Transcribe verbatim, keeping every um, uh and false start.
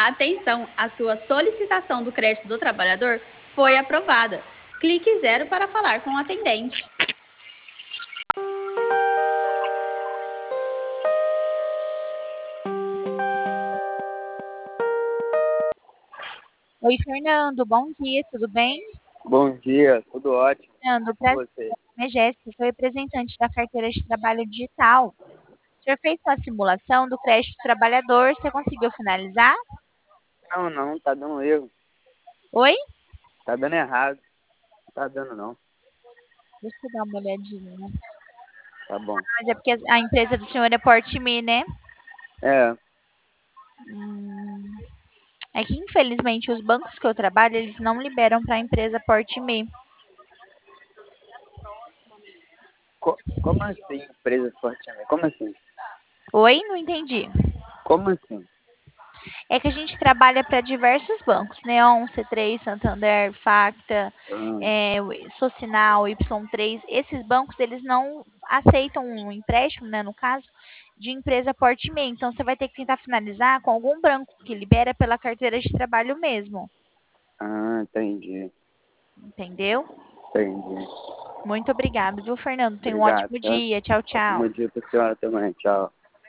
Atenção, a sua solicitação do crédito do trabalhador foi aprovada. Clique zero para falar com o atendente. Oi, Fernando, bom dia, tudo bem? Bom dia, tudo ótimo Fernando, com prazer, você. meu nome é Jéssica, sou representante da carteira de trabalho digital. O senhor fez uma simulação do crédito trabalhador, você conseguiu finalizar? Não, não, tá dando erro, Oi? tá dando errado, não tá dando não, Deixa eu dar uma olhadinha. tá bom. Mas é porque a empresa do senhor é Portme, né? É, Hum, é que infelizmente os bancos que eu trabalho, eles não liberam para a empresa Portme. co- como assim, empresa fortemente? Como assim? Oi? Não entendi. Como assim? É que a gente trabalha para diversos bancos, Neon, C três, Santander, Facta, Ah, é, o Socinal, Y três. Esses bancos, eles não aceitam um empréstimo, né, no caso, de empresa porte MEI. Então, você vai ter que tentar finalizar com algum banco que libera pela carteira de trabalho mesmo. ah, entendi, Entendeu? entendi. Muito obrigada, viu, Fernando? Tenha um Obrigado, ótimo tá? dia. Tchau, tchau. Ótimo dia pra senhora também, tchau.